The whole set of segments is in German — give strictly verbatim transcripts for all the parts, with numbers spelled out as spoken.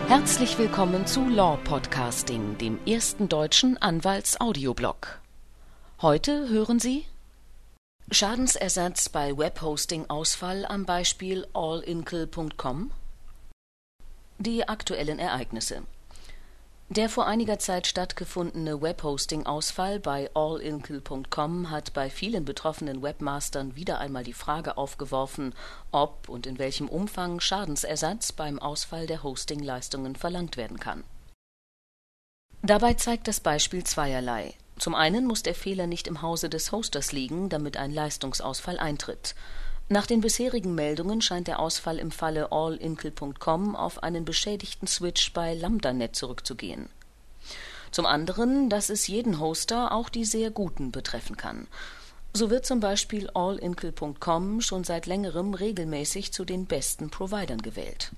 Herzlich willkommen zu Law Podcasting, dem ersten deutschen Anwalts-Audioblog. Heute hören Sie Schadensersatz bei Webhosting-Ausfall am Beispiel allinkl punkt com. Die aktuellen Ereignisse. Der vor einiger Zeit stattgefundene Webhosting-Ausfall bei allinkl punkt com hat bei vielen betroffenen Webmastern wieder einmal die Frage aufgeworfen, ob und in welchem Umfang Schadensersatz beim Ausfall der Hostingleistungen verlangt werden kann. Dabei zeigt das Beispiel zweierlei. Zum einen muss der Fehler nicht im Hause des Hosters liegen, damit ein Leistungsausfall eintritt. Nach den bisherigen Meldungen scheint der Ausfall im Falle allinkl punkt com auf einen beschädigten Switch bei LambdaNet zurückzugehen. Zum anderen, dass es jeden Hoster, auch die sehr guten, betreffen kann. So wird zum Beispiel allinkl punkt com schon seit längerem regelmäßig zu den besten Providern gewählt.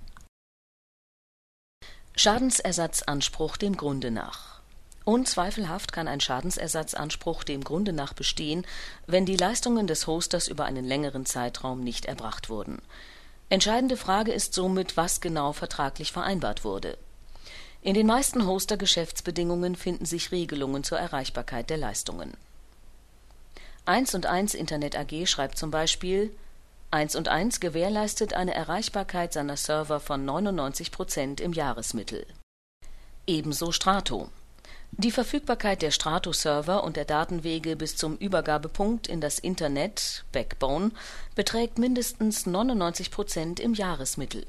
Schadensersatzanspruch dem Grunde nach. Unzweifelhaft kann ein Schadensersatzanspruch dem Grunde nach bestehen, wenn die Leistungen des Hosters über einen längeren Zeitraum nicht erbracht wurden. Entscheidende Frage ist somit, was genau vertraglich vereinbart wurde. In den meisten Hoster-Geschäftsbedingungen finden sich Regelungen zur Erreichbarkeit der Leistungen. eins und eins Internet A G schreibt zum Beispiel: eins und eins gewährleistet eine Erreichbarkeit seiner Server von neunundneunzig Prozent im Jahresmittel. Ebenso Strato. Die Verfügbarkeit der Strato-Server und der Datenwege bis zum Übergabepunkt in das Internet, Backbone, beträgt mindestens neunundneunzig Prozent im Jahresmittel.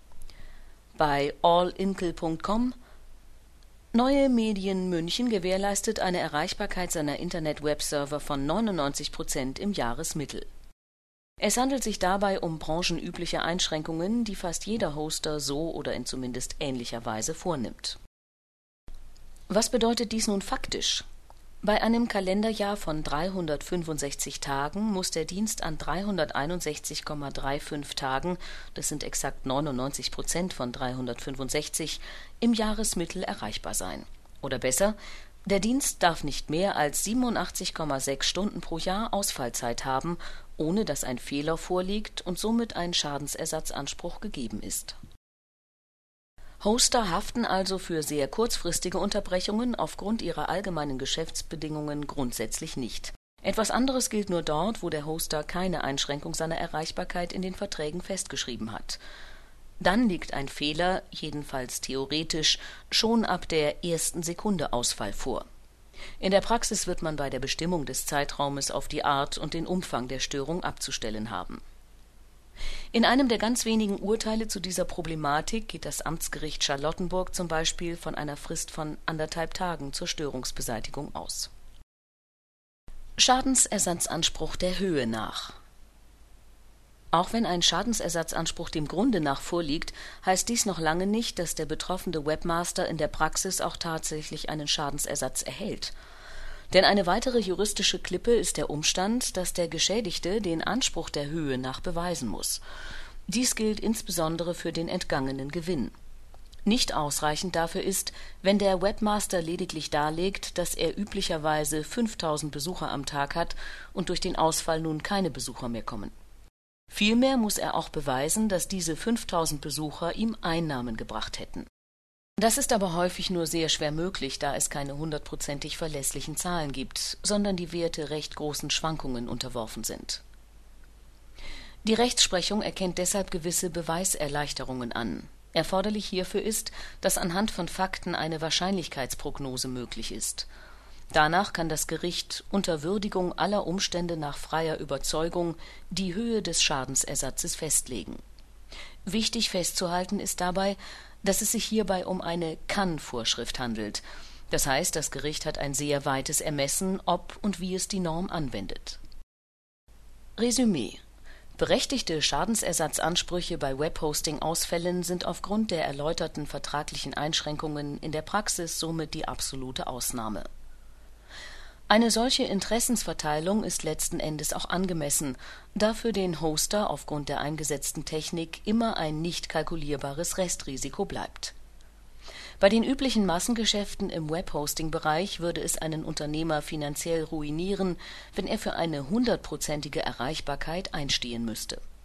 Bei allinkl punkt com: Neue Medien München gewährleistet eine Erreichbarkeit seiner Internet-Webserver von neunundneunzig Prozent im Jahresmittel. Es handelt sich dabei um branchenübliche Einschränkungen, die fast jeder Hoster so oder in zumindest ähnlicher Weise vornimmt. Was bedeutet dies nun faktisch? Bei einem Kalenderjahr von dreihundertfünfundsechzig Tagen muss der Dienst an dreihunderteinundsechzig Komma fünfunddreißig Tagen, das sind exakt neunundneunzig Prozent von dreihundertfünfundsechzig, im Jahresmittel erreichbar sein. Oder besser, der Dienst darf nicht mehr als siebenundachtzig Komma sechs Stunden pro Jahr Ausfallzeit haben, ohne dass ein Fehler vorliegt und somit ein Schadensersatzanspruch gegeben ist. Hoster haften also für sehr kurzfristige Unterbrechungen aufgrund ihrer allgemeinen Geschäftsbedingungen grundsätzlich nicht. Etwas anderes gilt nur dort, wo der Hoster keine Einschränkung seiner Erreichbarkeit in den Verträgen festgeschrieben hat. Dann liegt ein Fehler, jedenfalls theoretisch, schon ab der ersten Sekunde Ausfall vor. In der Praxis wird man bei der Bestimmung des Zeitraumes auf die Art und den Umfang der Störung abzustellen haben. In einem der ganz wenigen Urteile zu dieser Problematik geht das Amtsgericht Charlottenburg zum Beispiel von einer Frist von anderthalb Tagen zur Störungsbeseitigung aus. Schadensersatzanspruch der Höhe nach. Auch wenn ein Schadensersatzanspruch dem Grunde nach vorliegt, heißt dies noch lange nicht, dass der betroffene Webmaster in der Praxis auch tatsächlich einen Schadensersatz erhält. Denn eine weitere juristische Klippe ist der Umstand, dass der Geschädigte den Anspruch der Höhe nach beweisen muss. Dies gilt insbesondere für den entgangenen Gewinn. Nicht ausreichend dafür ist, wenn der Webmaster lediglich darlegt, dass er üblicherweise fünftausend Besucher am Tag hat und durch den Ausfall nun keine Besucher mehr kommen. Vielmehr muss er auch beweisen, dass diese fünftausend Besucher ihm Einnahmen gebracht hätten. Das ist aber häufig nur sehr schwer möglich, da es keine hundertprozentig verlässlichen Zahlen gibt, sondern die Werte recht großen Schwankungen unterworfen sind. Die Rechtsprechung erkennt deshalb gewisse Beweiserleichterungen an. Erforderlich hierfür ist, dass anhand von Fakten eine Wahrscheinlichkeitsprognose möglich ist. Danach kann das Gericht unter Würdigung aller Umstände nach freier Überzeugung die Höhe des Schadensersatzes festlegen. Wichtig festzuhalten ist dabei, dass es sich hierbei um eine Kann-Vorschrift handelt. Das heißt, das Gericht hat ein sehr weites Ermessen, ob und wie es die Norm anwendet. Resümee: Berechtigte Schadensersatzansprüche bei Webhosting-Ausfällen sind aufgrund der erläuterten vertraglichen Einschränkungen in der Praxis somit die absolute Ausnahme. Eine solche Interessensverteilung ist letzten Endes auch angemessen, da für den Hoster aufgrund der eingesetzten Technik immer ein nicht kalkulierbares Restrisiko bleibt. Bei den üblichen Massengeschäften im Webhosting-Bereich würde es einen Unternehmer finanziell ruinieren, wenn er für eine hundertprozentige Erreichbarkeit einstehen müsste.